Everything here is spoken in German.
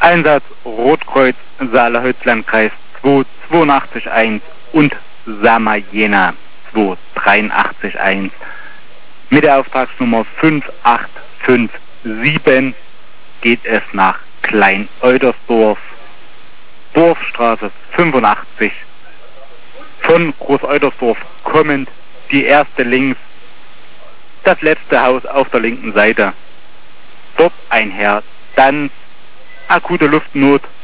Einsatz Rotkreuz Saale-Holz-Landkreis 2881 und Sama-Jena 2881. Mit der Auftragsnummer 5857 geht es nach Klein-Eudersdorf, Dorfstraße 85. Von Groß-Eudersdorf kommend die erste links, das letzte Haus auf der linken Seite. Dort ein Herr Danz, akute Luftnot,